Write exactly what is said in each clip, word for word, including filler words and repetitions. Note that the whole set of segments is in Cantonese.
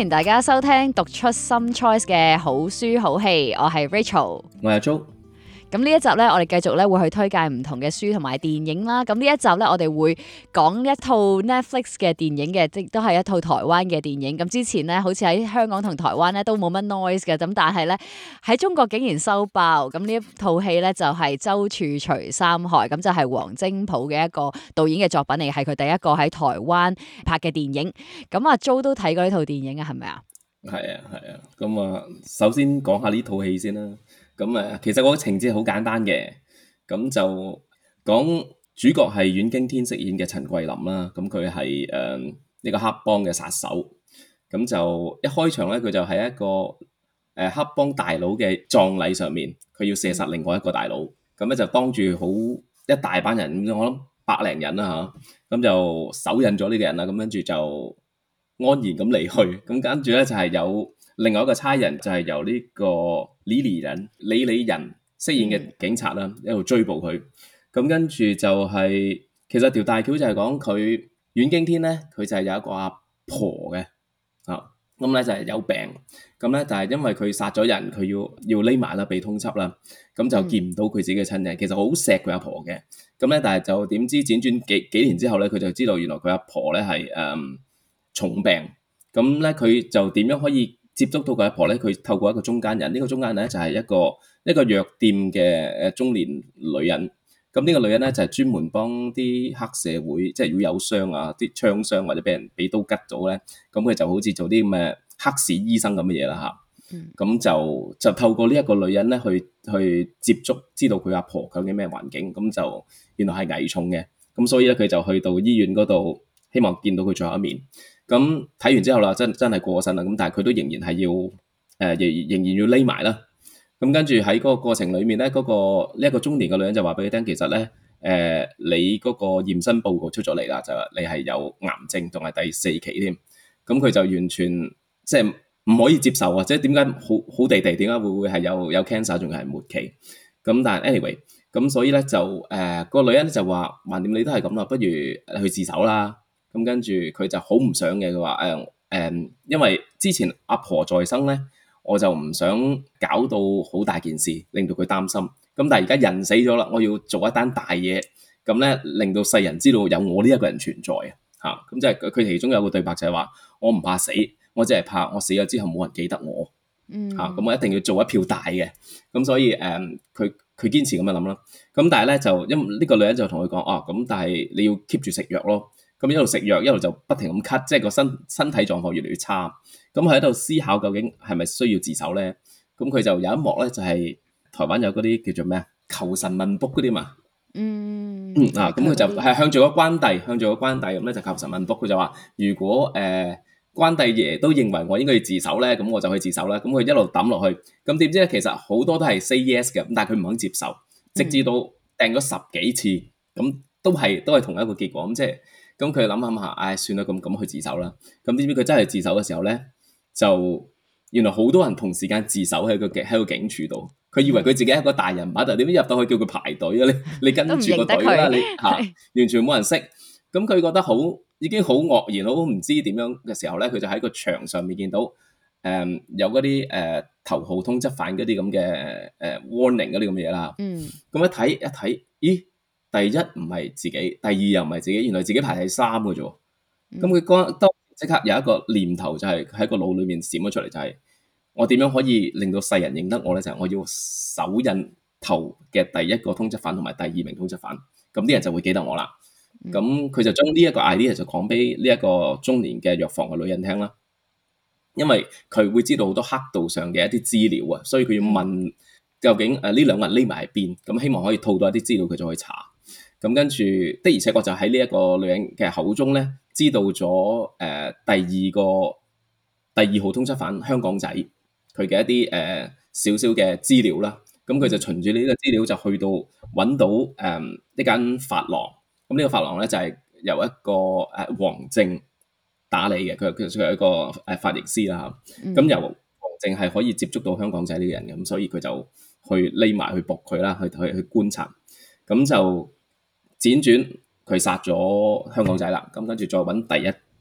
迎大家收聽讀出 Some Choice 嘅好書好戲，我係 Rachel， 我係 Jo。 咁呢一集咧，我哋繼續咧會去推介唔同嘅書同埋電影啦。咁呢一集咧，我哋會講一套 Netflix 嘅電影嘅，即都係一套台灣嘅電影。咁之前咧，好似喺香港同台灣咧都冇乜 noise 嘅，咁但係咧喺中國竟然收爆。咁呢一套戲咧就係、是《周處除三害》，咁就係黃精甫嘅一個導演嘅作品嚟，係佢第一個喺台灣拍嘅電影。咁阿 Jo 都睇過呢套電影啊，係咪啊？ 係啊，係啊。咁啊，首先講下呢套戲先啦。咁誒，其實個情節好簡單嘅，咁就講主角係阮經天飾演嘅陳桂林啦。咁佢係誒呢個黑幫嘅殺手。咁就一開場咧，佢就喺一個誒、呃、黑幫大佬嘅葬禮上面，佢要射殺另外一個大佬。咁咧就當住好一大班人，我諗百零人啦嚇。咁就手印咗呢個人啦。咁跟住就安然咁離去。咁跟住咧就係有另外一個差人，就係由呢個李李仁李李仁飾演嘅警察啦，一路追捕佢。咁跟住就係、是、其實條大橋就係講佢阮經天咧，佢就係有一個阿婆嘅啊。咁咧就係有病，咁咧但係因為佢殺咗人，佢要要匿埋啦，被通緝啦，咁就見唔到佢自己嘅親人。其實好錫佢阿婆嘅。咁咧但係就點知輾轉幾幾年之後咧，佢就知道原來佢阿婆咧係誒重病。咁咧佢就點樣可以接觸到佢阿婆咧？佢透過一個中間人，呢、這個中間人咧就係、是、一個一個藥店嘅誒中年女人。咁呢個女人咧就係、是、專門幫啲黑社會，即係如果有傷啊、啲槍傷或者俾人俾刀吉咗咧，咁佢就好似做啲咁嘅黑市醫生咁嘅嘢啦嚇。咁、嗯、就就透過呢一個女人咧去去接觸，知道佢阿婆究竟咩環境，咁就原來係危重嘅。咁所以咧佢就去到醫院嗰度，希望見到佢最後一面。咁睇完之後啦，真真係過身啦。咁但係佢都仍然係要誒，仍、呃、仍然要匿埋啦。咁跟住喺嗰個過程裡面咧，嗰、那個呢一、這個中年嘅女人就話俾佢聽，其實咧誒、呃，你嗰個驗身報告出咗嚟啦，就話你係有癌症，仲係第四期添。咁佢就完全即係唔可以接受啊！即係點解好好地地點解會會係有有 cancer，仲係末期？咁但係 anyway，咁所以咧就誒、呃那個女人就話：橫掂你都係咁啦，不如去自首啦。咁跟住佢就好唔想嘅，佢話誒誒，因為之前阿婆在生咧，我就唔想搞到好大件事，令到佢擔心。咁但係而家人死咗啦，我要做一單大嘢，咁咧令到世人知道有我呢一個人存在啊！嚇，咁即係佢其中有個對白就係話：我唔怕死，我只係怕我死咗之後冇人記得我。嗯。嚇，咁我一定要做一票大嘅。咁所以誒，佢、嗯、佢堅持咁樣諗啦。咁但係咧就因為呢個女人就同佢講：哦，咁但係你要 keep 住食藥咯。咁一路食藥，一路就不停咁咳，即係個身身體狀況越嚟越差。咁佢喺度思考究竟係咪需要自首咧？咁佢就有一幕咧，就係、是、台灣有嗰啲叫做咩啊，求神問卜嗰啲嘛。嗯。嗯啊，咁佢就係向住個關帝，向住個關帝咁咧就求神問卜。佢就話：如果誒、呃、關帝爺都認為我應該要自首咧，咁我就去自首啦。咁佢一路抌落去，咁點知咧其實好多都係 say yes 嘅，咁但係佢唔肯接受，直至到掟咗十幾次，咁都係都係同一個結果。咁即係。咁佢諗諗下，唉、哎，算啦，咁咁去自首啦。咁點知佢真係自首嘅時候咧，就原來好多人同時間自首喺個警喺個警署度。佢以為佢自己係一個大人物，但點知入到去叫佢排隊啊！你你跟住個隊啦，你嚇、啊、完全冇人識。咁佢覺得好已經好愕然，好唔知點樣嘅時候咧，佢就喺個牆上面見到誒、嗯、有嗰啲誒頭號通緝犯嗰啲咁嘅誒 warning 嗰啲咁嘅嘢啦。嗯。咁一睇一睇，咦？第一唔係自己，第二又唔係自己，原來自己排第三嘅啫。咁佢剛當即刻有一個念頭，就係喺個腦裏面閃咗出嚟，就係、是、我點樣可以令到世人認得我咧？就係、是、我要手印頭嘅第一個通緝犯同埋第二名通緝犯，咁啲人就會記得我啦。咁佢、嗯、就將呢一個 idea 就講俾呢一個中年嘅藥房嘅女人聽啦。因為佢會知道好多黑道上嘅一啲資料啊，所以佢要問究竟誒呢兩個人匿埋喺邊，咁希望可以套到一啲資料，佢就可以查。咁跟住的而且確就喺呢一個女人嘅口中咧，知道咗誒、呃、第二個第二號通緝犯香港仔佢嘅一啲誒少少嘅資料啦。咁佢就循住呢個資料就去到揾到誒、呃、一間髮廊。咁呢個髮廊咧就係、是、由一個誒黃正打理嘅，佢佢佢係一個誒髮型師啦嚇。咁、嗯、由黃正係可以接觸到香港仔呢個人嘅，咁所以佢就去匿埋去搏佢啦，去去去觀察。咁就輾轉佢殺咗香港仔啦，咁跟住再揾第一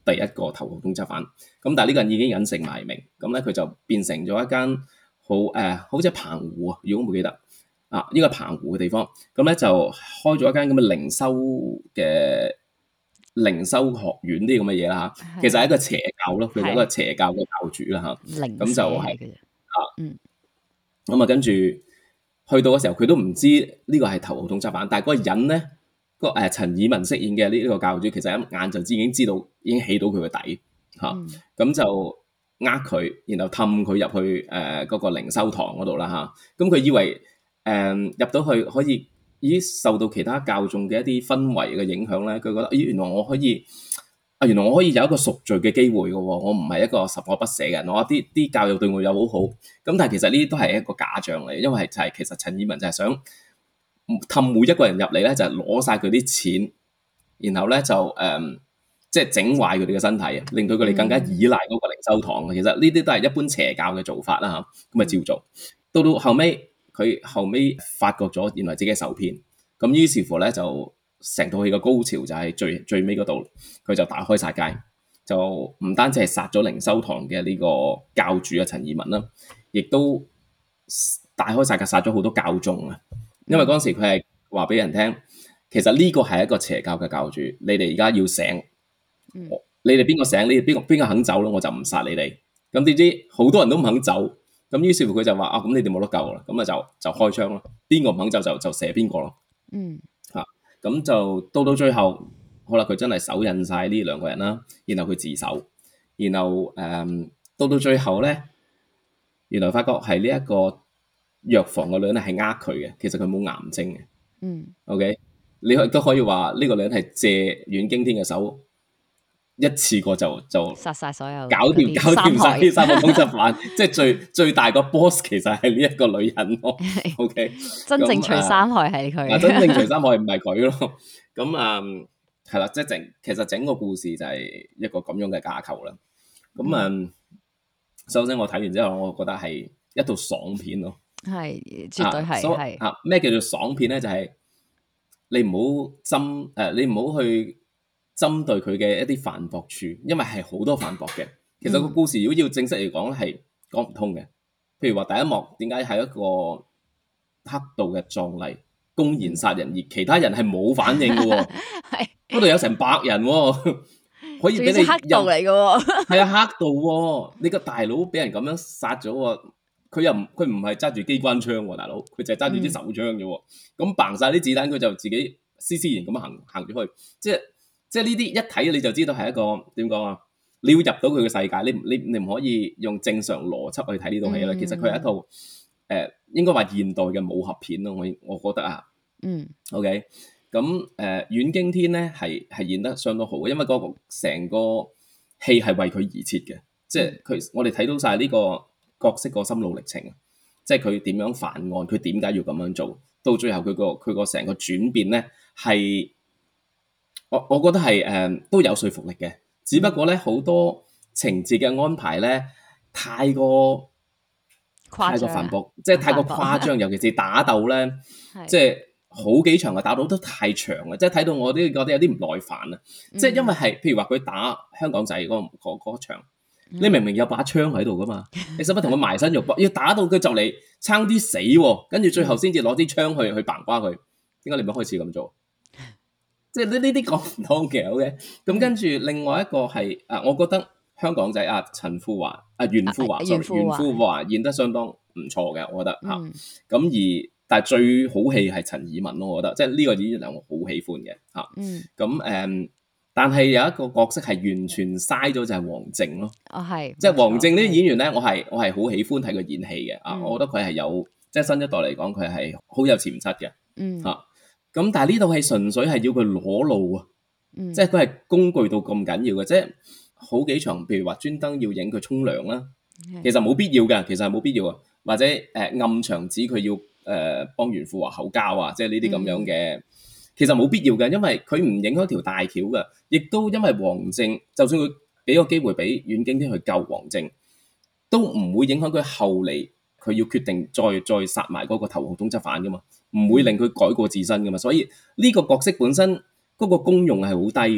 第一個頭號通緝犯。咁但係呢個人已經隱姓埋名，咁咧佢就變成咗一間好誒、呃，好似澎湖啊，如果冇記得啊，呢、這個澎湖嘅地方，咁咧就開咗一間咁嘅靈修嘅靈修學院啲咁嘅嘢啦嚇。其實係一個邪教咯，佢係一個邪教嘅教主啦嚇。咁就係、是、啊，嗯，咁啊跟住去到嘅時候，佢都唔知呢個係頭號通緝犯，但係嗰個人咧。個誒陳以文飾演嘅呢呢個教主，其實一眼就知已經知道，已經起到佢個底嚇，咁、嗯、就呃佢，然後氹佢入去誒嗰、呃那個靈修堂嗰度啦嚇。咁、啊、佢以為誒、呃、入到去可以，咦受到其他教眾嘅一啲氛圍嘅影響咧，佢覺得咦原來我可以啊，原來我可以有一個贖罪嘅機會嘅喎，我唔係一個十惡不赦嘅人，我啲啲教育對我又好好。咁但係其實呢啲都係一個假象嚟，因為就係、是、其實陳以文就係想氹每一個人入嚟咧，就係攞晒佢啲錢，然後咧就誒、嗯，即係整壞佢哋嘅身體啊，令到佢哋更加依賴嗰個靈修堂。其實呢啲都係一般邪教嘅做法啦嚇，咁咪照做。到到後尾，佢後尾發覺咗原來自己係受騙，咁於是乎咧就成套戲嘅高潮就係最最尾嗰度，佢就大開殺戒，就唔單止係殺咗靈修堂嘅呢個教主啊陳以文啦，亦都大開殺戒殺咗好多教眾啊。因為嗰陣時佢係話俾人聽，其實呢個係一個邪教嘅教主，你哋而家要醒，嗯、你哋邊個醒，你哋邊個邊個肯走咯，我就唔殺你哋。咁點知好多人都唔肯走，咁於是乎佢就話啊，咁你哋冇得救啦，咁啊就就開槍咯，邊個唔肯走就就射邊個咯。嗯，嚇、啊，咁就到到最後，好啦，佢真係手印晒呢兩個人啦，然後佢自首，然後誒、嗯、到到最後咧，原來發覺係呢一個藥房個女人係呃佢嘅，其實佢冇癌症嘅。嗯，OK，你都可以話呢個女人係借阮經天嘅手，一次過就就殺晒所有， 搞掂搞掂晒呢三個通緝犯，即係最最大個 boss 其實係呢一個女人咯。OK， 真正除三害係佢， 啊，真正除三害唔係佢咯。咁啊，係啦，即係整其實整個故事就係一個咁樣嘅架構啦。咁啊，嗯、首先我睇完之後，我覺得係一套爽片咯。係， 絕對係係。 啊，咩叫做爽片咧？就係、是、你唔好針誒，你唔好去針對佢嘅一啲反駁處，因為係好多反駁嘅。其實個故事如果要正式嚟講係講唔通嘅。譬如話第一幕點解係一個黑道嘅壯麗公然殺人，而其他人係冇反應嘅喎？係嗰度有成百人喎，可以俾你黑道嚟嘅喎。 係啊，黑道喎，你個大佬俾人咁樣殺咗喎。佢又唔佢唔係揸住機關槍喎，大佬，佢就係揸住支手槍啫喎。咁掹晒啲子彈，佢就自己斯斯然咁行行咗去。即係即係呢啲一睇你就知道係一個點講啊？你要入到佢嘅世界，你你你唔可以用正常邏輯去睇呢套戲啦。嗯、其實佢係一套誒、呃、應該話現代嘅武俠片咯。我我覺得啊，嗯，OK，咁誒、呃、阮經天咧係係演得相當好，因為嗰個成個戲係為佢而設嘅，即係佢我哋睇到晒呢、這個角色個心路歷程啊，即係佢點樣犯案，佢點解要咁樣做，到最後佢個佢個成個轉變咧，係我我覺得係誒、呃、都有說服力嘅，只不過咧好多情節嘅安排咧太過太過繁複，即係太過誇張，尤其是打鬥咧，即係好幾場嘅打鬥都太長啊，即係睇到我都覺得有啲唔耐煩啊，嗯、即係因為係譬如話佢打香港仔嗰嗰嗰場。你明明有把槍喺度噶嘛？你使乜同佢埋身肉搏？要打到佢就嚟差啲死喎，跟住最後先至攞啲槍去去嘭瓜佢。點解你唔開始咁做？即係呢呢啲講唔通嘅。OK，咁跟住另外一個係啊，我覺得香港仔啊陳富華啊袁富華，sorry，袁富華演得相當唔錯嘅，我覺得嚇。咁、嗯啊、而但係最好戲係陳以文咯，我覺得即係呢個演員我好喜歡嘅嚇。咁、啊、誒。嗯但係有一個角色係完全嘥咗，就係黃靖咯。哦，係，即係黃靖呢啲演員咧，我係我係好喜歡睇佢演戲嘅。啊、嗯，我覺得佢係有，即係新一代嚟講，佢係好有潛質嘅。嗯，嚇、啊，咁但係呢套戲純粹係要佢裸露啊，嗯、即係佢係工具到咁緊要嘅，即係好幾場，譬如話專登要影佢沖涼啦，其實冇必要嘅，其實係冇必要啊，或者誒、呃、暗場指佢要誒、呃、幫袁富華口交啊，即係呢啲咁樣嘅。嗯其實冇必要嘅，因為佢唔影響條大橋嘅，亦都因為黃靖，就算佢俾個機會俾阮經天去救黃靖，都唔會影響佢後嚟佢要決定再再殺埋嗰個頭號通緝犯噶嘛，唔會令佢改過自身噶嘛，所以呢個角色本身嗰個功用係好低嘅，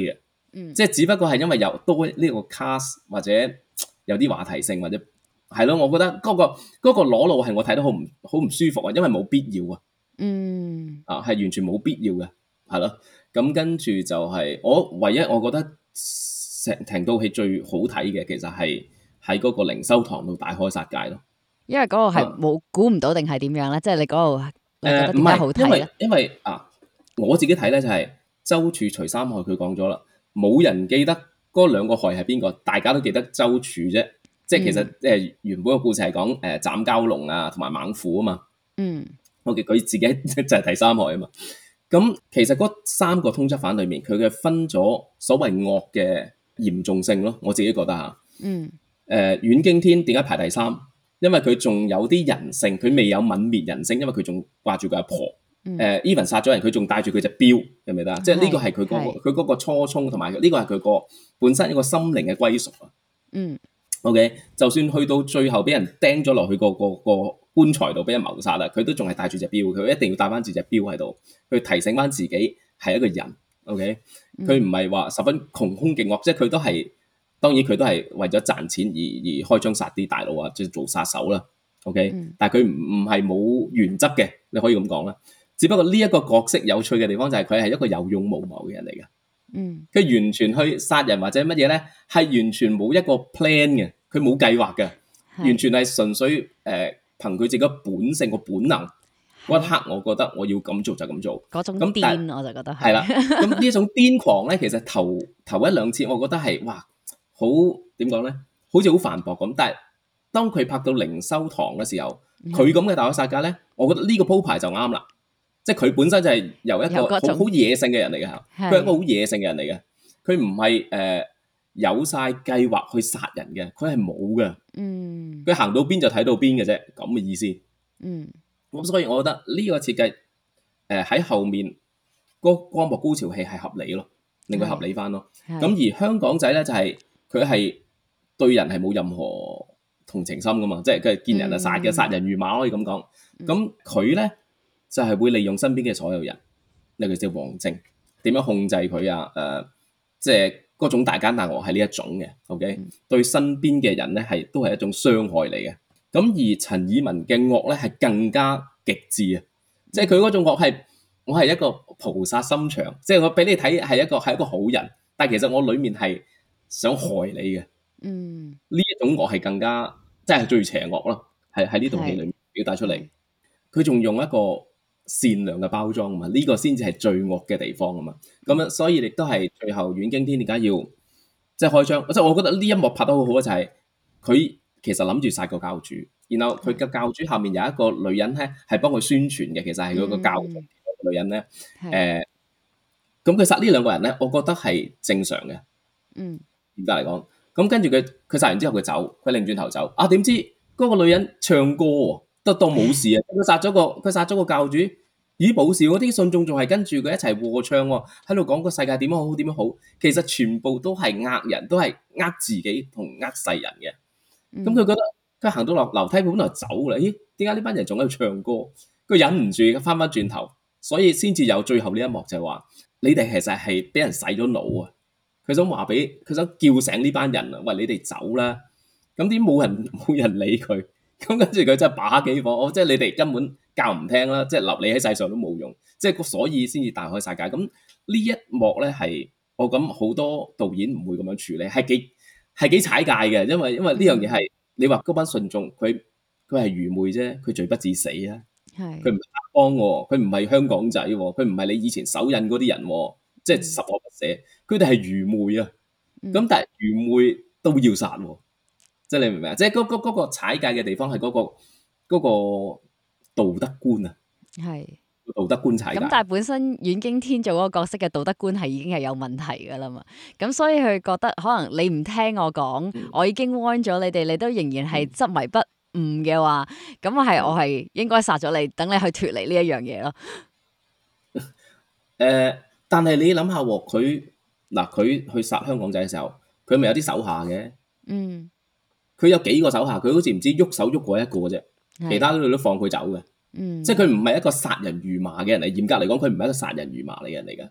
嗯， 即係只不過係因為有多呢個 cast 或者有啲話題性或者係咯，我覺得嗰、嗰個嗰、嗰個裸露係我睇得好唔好唔舒服啊，因為冇必要啊， 嗯， 啊係完全冇必要嘅，係咯。咁跟住就係我唯一我覺得成成套戲最好睇嘅，其實係喺嗰個靈修堂度大開殺戒咯。 因為嗰個係冇估唔到定係點樣咧？即係你嗰度你覺得點解好睇咧？ 因為啊，我自己睇咧就係周處除三害，佢講咗啦，冇人記得嗰兩個害係邊個，大家都記得周處啫。即係其實誒原本個故事係講誒斬蛟龍啊同埋猛虎啊嘛。嗯。我記佢自己就係第三害啊嘛。咁其實嗰三個通緝犯裏面，佢嘅分咗所謂惡嘅嚴重性咯。我自己覺得嚇。嗯。誒阮經天點解排第三？因為佢仲有啲人性，佢未有泯滅人性，因為佢仲掛住佢阿婆。誒 even 殺咗人，佢仲帶住佢隻錶，記唔記得啊？即係呢個係佢嗰個佢嗰個初衷，同埋呢個係佢個本身一個心靈嘅歸屬啊。嗯。OK， 就算去到最後俾人釘咗落去個個個棺材度，俾人謀殺啦，佢都仲係帶住隻錶，佢一定要帶翻住隻錶喺度，去提醒翻自己係一個人。OK，佢唔係話十分窮兇極惡，即係佢都係。當然佢都係為咗賺錢而而開槍殺啲大佬啊，即係做殺手啦。OK，嗯、但係佢唔唔係冇原則嘅，你可以咁講啦。只不過呢一個角色有趣嘅地方就係佢係一個有勇無謀嘅人嚟嘅。嗯，佢完全去殺人或者乜嘢咧，係完全冇一個 plan 嘅，佢冇計劃嘅，是完全係純粹誒、呃、憑佢自己本性個本能嗰一刻，我覺得我要咁做就咁做。嗰種癲我就覺得係啦。咁呢一種癲狂咧，其實頭頭一兩次我覺得係哇。好點講咧？好似好繁複咁，但係當佢拍到靈修堂嘅時候，佢咁嘅大開殺戒咧，我覺得呢個鋪排就啱啦。即係佢本身就係由一個好好野性嘅人嚟嘅，佢係一個好野性嘅人嚟嘅。佢唔係誒有晒計劃去殺人嘅，佢係冇嘅。嗯，佢行到邊就睇到邊嘅啫，咁嘅意思。嗯，咁所以我覺得呢個設計誒喺後面嗰光幕高潮戲係合理咯，令佢合理翻咯。咁而香港仔咧就係、是。佢係對人係冇任何同情心噶嘛，即係佢係見人就殺嘅，殺人如麻可以咁講。咁佢咧就係、是、會利用身邊嘅所有人，例如隻王靖點樣控制佢啊？誒、呃，即係嗰種大奸大惡係呢一種嘅。OK，、嗯、對身邊嘅人咧係都係一種傷害嚟嘅。咁而陳以文嘅惡咧係更加極致啊！即係佢嗰種惡係我係一個菩薩心腸，即係我俾你睇係一個係一個好人，但係其實我裡面係想害你嘅，嗯，呢一種惡係更加即係最邪惡咯，係喺呢套戲裏面表達出嚟。佢仲用一個善良嘅包裝啊嘛，呢、這個先至係最惡嘅地方啊嘛。咁樣所以亦都係最後阮經天點解要即係開槍？即係我覺得呢一幕拍得好好啊，就係、是、佢其實諗住殺個教主，然後佢嘅教主下面有一個女人咧係幫佢宣傳嘅，其實係嗰個教主嘅女人咧。誒、嗯，咁佢殺呢兩個人咧，我覺得係正常嘅。嗯。而家嚟講，咁跟住佢佢殺完之後佢走，佢擰轉頭走。啊，點知嗰個女人唱歌喎，都當冇事啊！佢殺咗個佢殺咗個教主，咦冇事？嗰啲信眾仲係跟住佢一齊和唱喎，喺度講個世界點樣好點樣好。其實全部都係呃人，都係呃自己同呃世人嘅。咁佢、嗯、覺得佢行到落樓梯，佢本來走啦。咦？點解呢班人仲喺度唱歌？佢忍唔住翻翻轉頭，所以先至有最後呢一幕就係話：你哋其實係俾人洗咗腦啊！佢想話俾佢想叫醒呢班人啊！喂，你哋走啦！咁點冇人冇人理佢？咁跟住佢真係把幾火，哦！即係你哋根本教唔聽啦！即係留你喺世上都冇用，即係所以先至大開殺戒。咁呢一幕咧係我諗好多導演唔會咁樣處理，係幾係幾踩界嘅，因為因為呢樣嘢係你話嗰班信眾佢佢係愚昧啫，佢罪不至死啊！係佢唔係黑幫喎，佢唔係香港仔喎，佢唔係你以前手印嗰啲人喎。即係十惡不赦，佢哋係愚昧啊！咁、嗯、但係愚昧都要殺喎，即係你明唔明啊？即係嗰嗰嗰個踩界嘅地方係嗰、嗰個嗰個道德觀啊，係是道德觀踩界。咁但係本身阮經天做嗰個角色嘅道德觀係已經係有問題㗎啦嘛，咁所以佢覺得可能你唔聽我講，嗯、我已經 warn 咗你哋，你都仍然係執迷不悟嘅話，咁係我係應該殺咗你，等你去脫離呢一樣嘢咯。誒、呃。但係你諗下喎，佢嗱佢去殺香港仔嘅時候，佢咪有啲手下嘅？嗯，佢有幾個手下，佢好似唔知喐手喐過一個啫，是其他都都放佢走嘅。嗯，即係佢唔係一個殺人如麻嘅人嚟，嚴格嚟講，佢唔係一個殺人如麻嚟嘅人嚟嘅。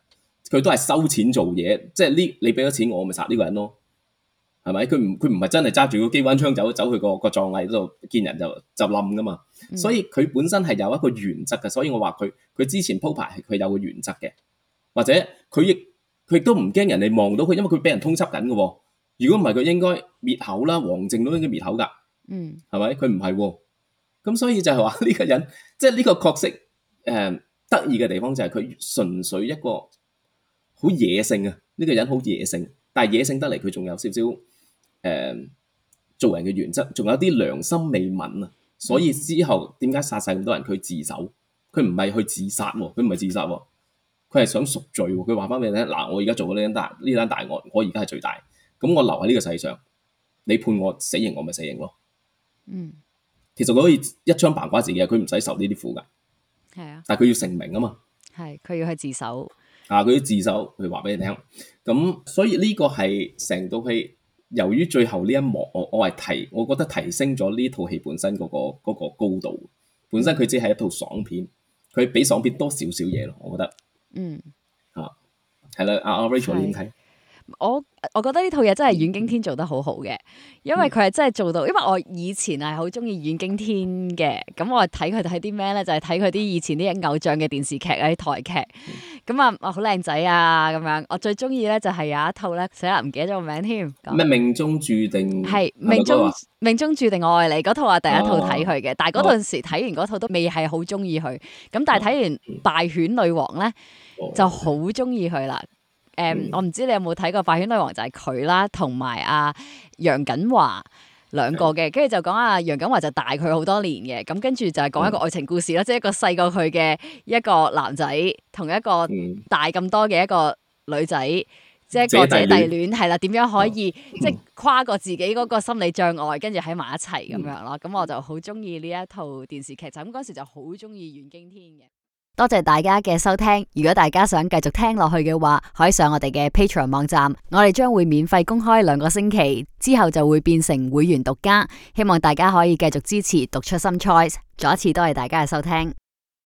佢都係收錢做嘢，即係呢你俾咗錢我，我咪殺呢個人咯，係咪？佢唔佢唔係真係揸住個機關槍走走去個個葬禮嗰度見人就就冧噶嘛， 嗯、 所以佢本身係有一個原則嘅，所以我話佢佢之前鋪排係佢有個原則嘅，或者佢亦佢亦都唔驚人哋望到佢，因為佢俾人通緝緊嘅喎。如果唔係佢應該滅口啦，王靖都應該滅口㗎， 嗯， 係咪？佢唔係喎，咁所以就係話呢個人，即係呢個角色誒、呃、得意嘅地方就係佢純粹一個好野性啊！呢、這個人好野性，但係野性得嚟佢仲有少少誒、呃、做人嘅原則，仲有啲良心未泯啊！所以之後點解殺晒咁多人？佢自首，佢唔係去自殺喎，佢唔係自殺喎，佢係想贖罪喎。佢話翻俾你聽，嗱，我而家做咗呢單大呢單大案，我而家係最大。咁我留喺呢個世上，你判我死刑，我咪死刑咯。 嗯， 其實佢可以一槍白瓜自己，佢唔使受呢啲苦噶。 係啊， 但係佢要成名啊嘛。 係，佢要去自首。 啊，佢要自首，佢話俾你聽。咁所以呢個係成套戲，由於最後呢一幕，我我係提，我覺得提升咗呢套戲本身嗰、嗰個、嗰個高度。本身佢只係一套爽片，佢比爽片多少少嘢咯，我覺得。 嗯。 啊，係啦，阿阿 Rachel 你點睇？ 我我覺得呢套嘢真係阮經天做得好好嘅，因為佢係真係做到，因為我以前係好中意阮經天嘅，咁我睇佢睇啲咩咧，就係睇佢啲以前啲偶像嘅電視劇啊、啲台劇，咁啊，好靚仔啊咁樣。我最中意咧就係有一套咧，死啦唔記得咗個名添。 咩命中注定？ 係命中命中注定我愛你嗰套啊，第一套睇佢嘅，哦、但係嗰陣時睇完嗰套都未係好中意佢，咁但係睇完敗犬女王咧、哦、就好中意佢啦。誒、um, 嗯，我唔知你有冇睇過《敗犬女王》，就係佢啦，同埋阿楊謹華兩個嘅，跟住就講阿楊謹華就大佢好多年嘅，咁跟住就係講一個愛情故事啦，即係、嗯、一個細過佢嘅一個男仔，同一個大咁多嘅一個女仔，即係、嗯、一個姐弟戀，係啦，點樣可以、嗯、即係跨過自己嗰個心理障礙，跟住喺埋一齊咁樣咯。咁、嗯、我就好中意呢一套電視劇，就咁嗰時就好中意阮經天嘅。多謝大家嘅收聽，如果大家想繼續聽落去嘅話，可以上我哋嘅 Patreon 網站，我哋將會免費公開兩個星期，之後就會變成會員獨家，希望大家可以繼續支持讀出新 choice。再一次多謝大家嘅收聽。